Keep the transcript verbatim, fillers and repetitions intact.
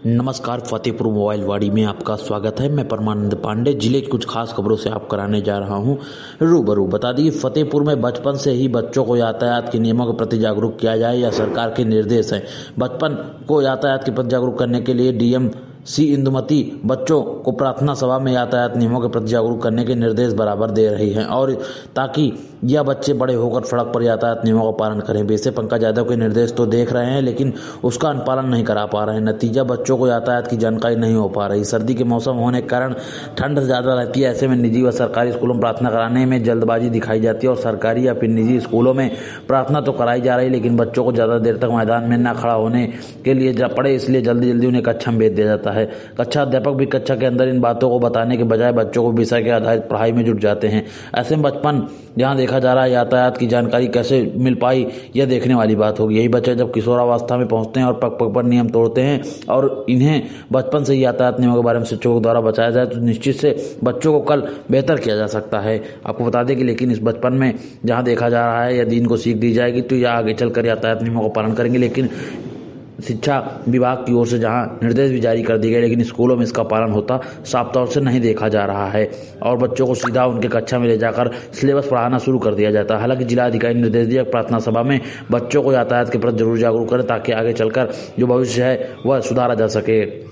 नमस्कार, फतेहपुर मोबाइल वाड़ी में आपका स्वागत है। मैं परमानंद पांडे जिले की कुछ खास खबरों से आप कराने जा रहा हूं रूबरू। बता दी फतेहपुर में बचपन से ही बच्चों को यातायात के नियमों के प्रति जागरूक किया जाए, या सरकार के निर्देश हैं। बचपन को यातायात के प्रति जागरूक करने के लिए डीएम सी इंदुमती बच्चों को प्रार्थना सभा में यातायात नियमों के प्रति जागरूक करने के निर्देश बराबर दे रही हैं, और ताकि यह बच्चे बड़े होकर सड़क पर यातायात नियमों का पालन करें। वैसे पंकज यादव के निर्देश तो देख रहे हैं, लेकिन उसका अनुपालन नहीं करा पा रहे हैं। नतीजा, बच्चों को यातायात की जानकारी नहीं हो पा रही। सर्दी के मौसम होने के कारण ठंड ज़्यादा रहती है। ऐसे में निजी व सरकारी स्कूलों में प्रार्थना कराने में जल्दबाजी दिखाई जाती है, और सरकारी या फिर निजी स्कूलों में प्रार्थना तो कराई जा रही, लेकिन बच्चों को ज़्यादा देर तक मैदान में न खड़ा होने के लिए जा पड़े, इसलिए जल्दी जल्दी उन्हें कक्षा में भेज दिया जाता है। कक्षा अध्यापक भी कक्षा के अंदर इन बातों को बताने के बजाय बच्चों को विषय के आधारित पढ़ाई में जुट जाते हैं। ऐसे में बचपन जहाँ देखा जा रहा है, यातायात की जानकारी कैसे मिल पाई, यह देखने वाली बात होगी। यही बच्चे जब किशोरावस्था में पहुंचते हैं और पग पग पर नियम तोड़ते हैं, और इन्हें बचपन से ही यातायात नियमों के बारे में शिक्षकों द्वारा बताया जाए, तो निश्चित से बच्चों को कल बेहतर किया जा सकता है। आपको बता दें कि लेकिन इस बचपन में जहाँ देखा जा रहा है, यदि इनको सीख दी जाएगी तो यह आगे चलकर यातायात नियमों का पालन करेंगे। लेकिन शिक्षा विभाग की ओर से जहां निर्देश भी जारी कर दिए गए, लेकिन स्कूलों में इसका पालन होता साफ तौर से नहीं देखा जा रहा है, और बच्चों को सीधा उनके कक्षा में ले जाकर सिलेबस पढ़ाना शुरू कर दिया जाता है। हालांकि जिला अधिकारी ने निर्देश दिया प्रार्थना सभा में बच्चों को यातायात के प्रति जरूर जागरूक करें, ताकि आगे चलकर जो भविष्य है वह सुधारा जा सके।